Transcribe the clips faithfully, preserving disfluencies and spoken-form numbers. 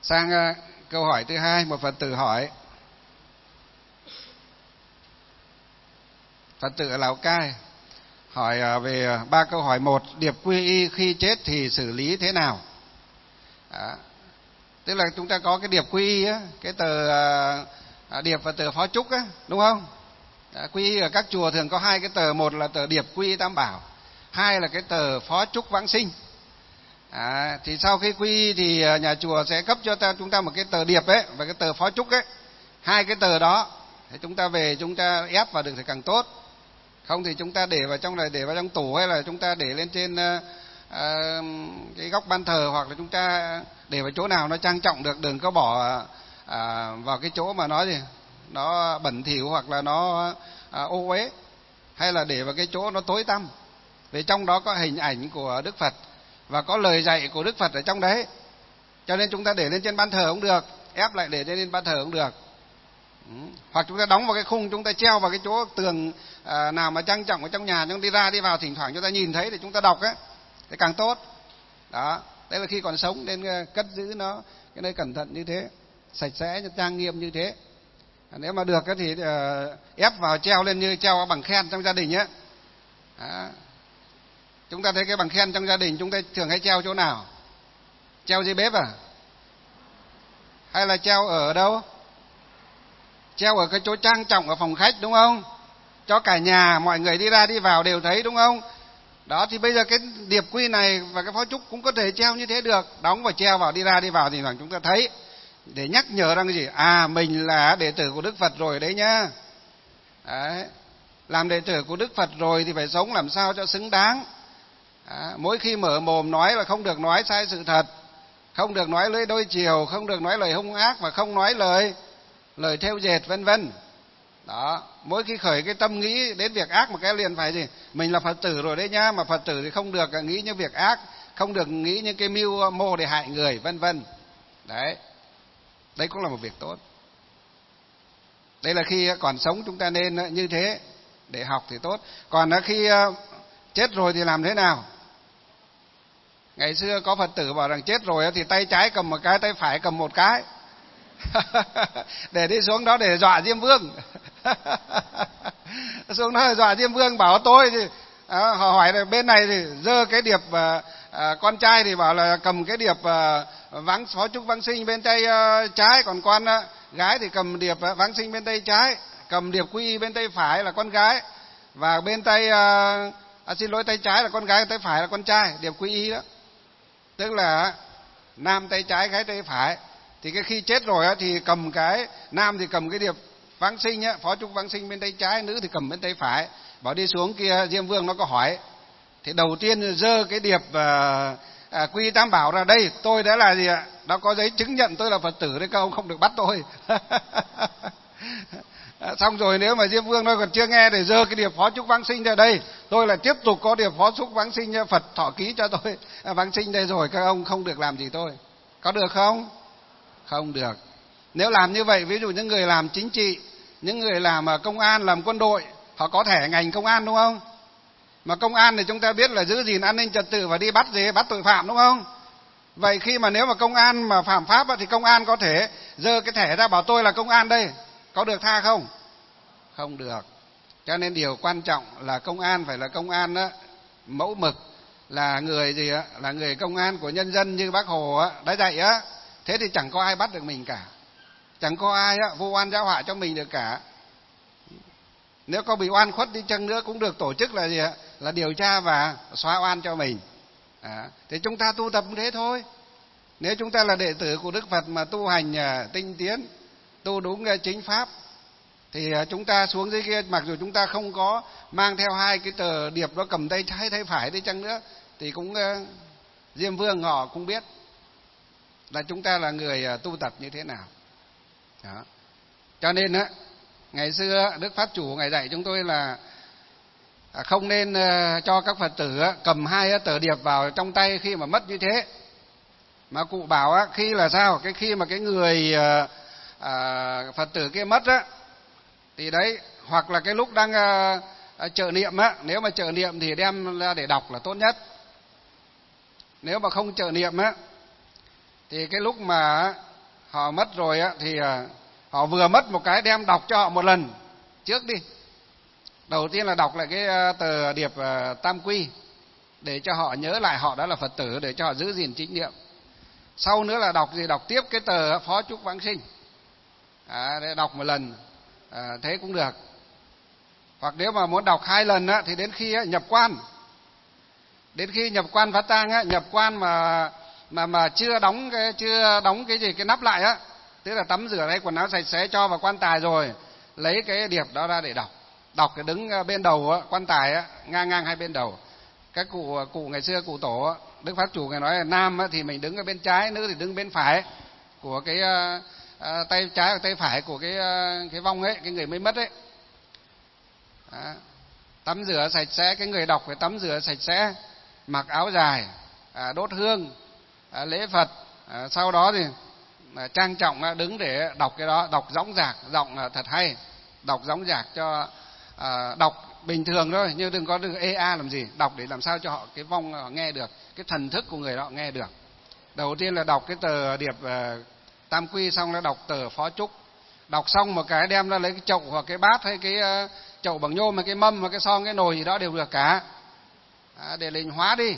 Sang câu hỏi thứ hai, một Phật tử hỏi. Phật tử ở Lào Cai hỏi về ba câu hỏi. Một, điệp quy y khi chết thì xử lý thế nào? Đó. Tức là chúng ta có cái điệp quy y á, cái tờ à, điệp và tờ phó chúc á, đúng không? À, quy y ở các chùa thường có hai cái tờ, một là tờ điệp quy y tam bảo, hai là cái tờ phó chúc vãng sinh. À, thì sau khi quy y thì nhà chùa sẽ cấp cho ta, chúng ta một cái tờ điệp ấy và cái tờ phó chúc ấy. Hai cái tờ đó thì chúng ta về chúng ta ép vào được thì càng tốt. Không thì chúng ta để vào trong này, để vào trong tủ, hay là chúng ta để lên trên uh, uh, cái góc ban thờ, hoặc là chúng ta để vào chỗ nào nó trang trọng được, đừng có bỏ uh, vào cái chỗ mà nó gì nó bẩn thỉu hoặc là nó uh, ô uế, hay là để vào cái chỗ nó tối tăm. Vì trong đó có hình ảnh của Đức Phật và có lời dạy của Đức Phật ở trong đấy, cho nên chúng ta để lên trên ban thờ cũng được, ép lại để lên ban thờ cũng được. Ừ. Hoặc chúng ta đóng vào cái khung, chúng ta treo vào cái chỗ tường à, nào mà trang trọng ở trong nhà, chúng đi ra đi vào thỉnh thoảng chúng ta nhìn thấy thì chúng ta đọc ấy, thì càng tốt. Đó, đấy là khi còn sống, nên cất giữ nó cái nơi cẩn thận như thế, sạch sẽ, trang nghiêm như thế. À, nếu mà được thì uh, ép vào treo lên như treo bằng khen trong gia đình ấy. Đó. Chúng ta thấy cái bằng khen trong gia đình chúng ta thường hay treo chỗ nào? Treo dưới bếp à? Hay là treo ở đâu? Treo ở cái chỗ trang trọng ở phòng khách, đúng không? Cho cả nhà mọi người đi ra đi vào đều thấy, đúng không? Đó, thì bây giờ cái điệp quy này và cái phó chúc cũng có thể treo như thế được, đóng và treo vào, đi ra đi vào thì rằng chúng ta thấy, để nhắc nhở rằng cái gì? À, mình là đệ tử của Đức Phật rồi đấy nhá. Đấy. Làm đệ tử của Đức Phật rồi thì phải sống làm sao cho xứng đáng. À, mỗi khi mở mồm nói là không được nói sai sự thật, không được nói lời đôi chiều, không được nói lời hung ác, và không nói lời lời thêu dệt, vân vân. Đó, mỗi khi khởi cái tâm nghĩ đến việc ác một cái liền phải gì? Mình là Phật tử rồi đấy nhá, mà Phật tử thì không được nghĩ những việc ác, không được nghĩ những cái mưu mô để hại người, vân vân. Đấy. Đấy cũng là một việc tốt. Đây là khi còn sống chúng ta nên như thế để học thì tốt. Còn khi chết rồi thì làm thế nào? Ngày xưa có Phật tử bảo rằng chết rồi thì tay trái cầm một cái, tay phải cầm một cái. Để đi xuống đó để dọa Diêm Vương. Xuống đó để dọa Diêm Vương, bảo tôi thì à, họ hỏi là bên này thì giơ cái điệp à, à, con trai thì bảo là cầm cái điệp à, vãng phó chúc vãng sinh bên tay à, trái, còn con à, gái thì cầm điệp à, vãng sinh bên tay trái, cầm điệp quy y bên tay phải là con gái, và bên tay à, à, xin lỗi tay trái là con gái, tay phải là con trai, điệp quy y đó. Tức là nam tay trái, gái tay phải. Thì cái khi chết rồi á, thì cầm cái nam thì cầm cái điệp vãng sinh á, phó chúc vãng sinh bên tay trái, nữ thì cầm bên tay phải. Bảo đi xuống kia, Diêm Vương nó có hỏi, thì đầu tiên giơ cái điệp à, à, quy tam bảo ra, đây tôi đã là gì ạ? Đã có giấy chứng nhận tôi là Phật tử đấy, các ông không được bắt tôi. Xong rồi nếu mà Diêm Vương nó còn chưa nghe thì giơ cái điệp phó chúc vãng sinh ra, đây tôi là tiếp tục có điệp phó chúc vãng sinh, Phật thọ ký cho tôi vãng sinh đây rồi, các ông không được làm gì tôi. Có được không? Không được. Nếu làm như vậy, ví dụ những người làm chính trị, những người làm công an, làm quân đội, họ có thẻ ngành công an, đúng không? Mà công an thì chúng ta biết là giữ gìn an ninh trật tự và đi bắt gì, bắt tội phạm, đúng không? Vậy khi mà nếu mà công an mà phạm pháp thì công an có thể giơ cái thẻ ra bảo tôi là công an đây, có được tha không? Không được. Cho nên điều quan trọng là công an phải là công an đó, mẫu mực, là người gì á, là người công an của nhân dân như Bác Hồ á, đã dạy á. Thế thì chẳng có ai bắt được mình cả, chẳng có ai á, vô oan giáo họa cho mình được cả. Nếu có bị oan khuất đi chăng nữa cũng được tổ chức là gì ạ? Là điều tra và xóa oan cho mình. À, thì chúng ta tu tập cũng thế thôi. Nếu chúng ta là đệ tử của Đức Phật mà tu hành tinh tiến, tu đúng chính pháp, thì chúng ta xuống dưới kia, mặc dù chúng ta không có mang theo hai cái tờ điệp đó cầm tay trái tay phải đi chăng nữa, thì cũng Diêm Vương họ cũng biết là chúng ta là người tu tập như thế nào. Đó. Cho nên á, ngày xưa Đức Pháp Chủ Ngài dạy chúng tôi là không nên cho các Phật tử cầm hai tờ điệp vào trong tay khi mà mất như thế. Mà cụ bảo á, khi là sao? Cái khi mà cái người à, Phật tử kia mất á, thì đấy, hoặc là cái lúc đang à, trợ niệm á, nếu mà trợ niệm thì đem ra để đọc là tốt nhất. Nếu mà không trợ niệm á, thì cái lúc mà họ mất rồi á thì họ vừa mất một cái đem đọc cho họ một lần trước đi. Đầu tiên là đọc lại cái tờ điệp tam quy để cho họ nhớ lại họ đã là Phật tử, để cho họ giữ gìn chánh niệm. Sau nữa là đọc gì, đọc tiếp cái tờ phó chúc vãng sinh, à, để đọc một lần, à, thế cũng được. Hoặc nếu mà muốn đọc hai lần á, thì đến khi á, nhập quan, đến khi nhập quan phát tang á, nhập quan mà mà mà chưa đóng cái chưa đóng cái gì cái nắp lại á, tức là tắm rửa lấy quần áo sạch sẽ cho vào quan tài rồi, lấy cái điệp đó ra để đọc. Đọc cái đứng bên đầu á, quan tài á, ngang ngang hai bên đầu. Các cụ cụ ngày xưa cụ tổ á, Đức Pháp Chủ ngài nói là nam á, thì mình đứng ở bên trái, nữ thì đứng bên phải của cái uh, uh, tay trái và tay phải của cái uh, cái vong ấy, cái người mới mất ấy. Đó. Tắm rửa sạch sẽ, cái người đọc phải tắm rửa sạch sẽ, mặc áo dài, à, đốt hương, à, lễ Phật, à, sau đó thì à, trang trọng à, đứng để đọc cái đó, đọc dõng dạc, giọng à, thật hay, đọc dõng dạc cho à, đọc bình thường thôi, nhưng đừng có đừng ê a làm gì, đọc để làm sao cho họ cái vong họ nghe được, cái thần thức của người đó nghe được. Đầu tiên là đọc cái tờ điệp à, tam quy, xong là đọc tờ phó chúc. Đọc xong một cái đem ra lấy cái chậu hoặc cái bát hay cái uh, chậu bằng nhôm hay cái mâm hoặc cái son cái nồi gì đó đều được cả, à, để linh hóa đi.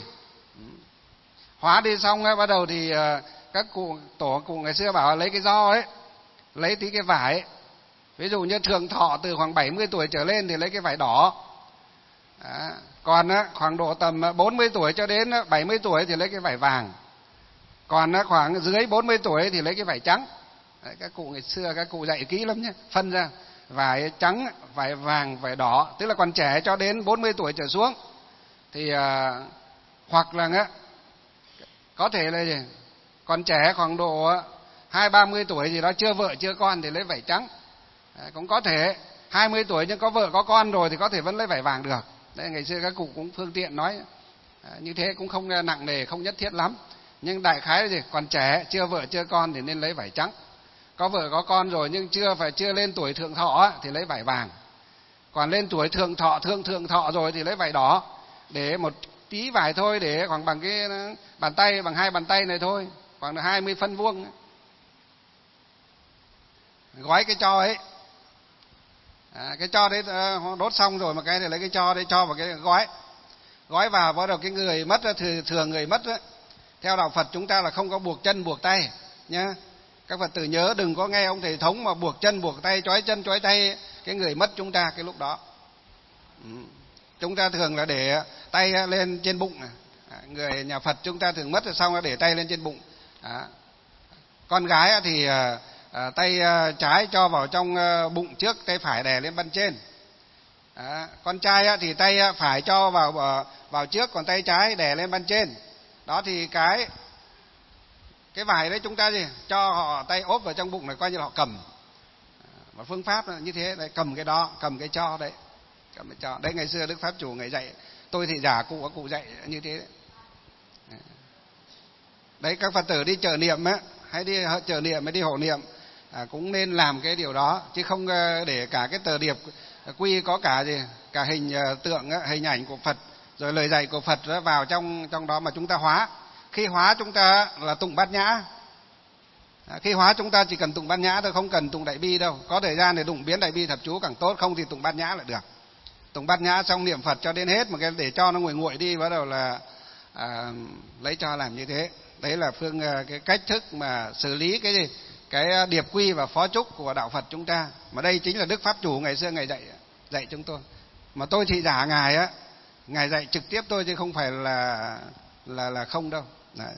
Hóa đi xong ấy, bắt đầu thì uh, các cụ tổ cụ ngày xưa bảo lấy cái giò ấy, lấy tí cái vải ấy. Ví dụ như thường thọ từ khoảng bảy mươi tuổi trở lên thì lấy cái vải đỏ, à, còn uh, khoảng độ tầm bốn mươi tuổi cho đến bảy mươi tuổi thì lấy cái vải vàng, còn uh, khoảng dưới bốn mươi tuổi thì lấy cái vải trắng. Đấy, các cụ ngày xưa các cụ dạy kỹ lắm nhé, phân ra vải trắng, vải vàng, vải đỏ, tức là còn trẻ cho đến bốn mươi tuổi trở xuống thì à, hoặc là á, có thể là gì, còn trẻ khoảng độ hai ba mươi tuổi gì đó, chưa vợ chưa con thì lấy vải trắng. Đấy, cũng có thể hai mươi tuổi nhưng có vợ có con rồi thì có thể vẫn lấy vải vàng được. Đấy, ngày xưa các cụ cũng phương tiện nói à, như thế, cũng không nặng nề, không nhất thiết lắm, nhưng đại khái là gì, còn trẻ chưa vợ chưa con thì nên lấy vải trắng, có vợ có con rồi nhưng chưa phải chưa lên tuổi thượng thọ á, thì lấy vải vàng, còn lên tuổi thượng thọ thượng thượng thọ rồi thì lấy vải đỏ, để một tí vải thôi, để khoảng bằng cái bàn tay, bằng hai bàn tay này thôi, khoảng hai mươi phân vuông, gói cái tro ấy, à, cái tro đấy đốt xong rồi một cái thì lấy cái tro đấy cho vào cái gói, gói vào, bắt đầu cái người mất thì thường người mất ấy, theo đạo Phật chúng ta là không có buộc chân buộc tay nhá. Các Phật tử nhớ đừng có nghe ông thầy thống mà buộc chân buộc tay, trói chân trói tay cái người mất chúng ta cái lúc đó. Ừ. Chúng ta thường là để tay lên trên bụng, người nhà Phật chúng ta thường mất rồi xong là để tay lên trên bụng. Đó. Con gái thì à, tay trái cho vào trong bụng trước, tay phải đè lên bên trên. Đó. Con trai thì tay phải cho vào vào trước, còn tay trái đè lên bên trên. Đó thì cái cái vải đấy chúng ta gì cho họ tay ốp vào trong bụng này, coi như là họ cầm. Và phương pháp là như thế đấy, cầm cái đó, cầm cái cho đấy, cầm cái cho đấy. Ngày xưa Đức Pháp Chủ ngày dạy tôi thì giả, cụ cụ dạy như thế đấy. Đấy, các Phật tử đi chợ niệm á, hay đi chợ niệm hay đi hộ niệm à, cũng nên làm cái điều đó, chứ không để cả cái tờ điệp quy có cả gì cả hình tượng á, hình ảnh của Phật rồi lời dạy của Phật vào trong trong đó mà chúng ta hóa. Khi hóa chúng ta là tụng bát nhã, à, khi hóa chúng ta chỉ cần tụng bát nhã thôi, không cần tụng đại bi đâu. Có thời gian để tụng biến đại bi thập chú càng tốt, không thì tụng bát nhã là được. Tụng bát nhã xong niệm Phật cho đến hết, mà cái để cho nó nguội nguội đi, bắt đầu là à, lấy cho làm như thế. Đấy là phương cái cách thức mà xử lý cái gì cái điệp quy và phó chúc của đạo Phật chúng ta. Mà đây chính là Đức Pháp Chủ ngày xưa ngài dạy dạy chúng tôi. Mà tôi thị giả ngài á, ngài dạy trực tiếp tôi chứ không phải là là là không đâu. Đấy.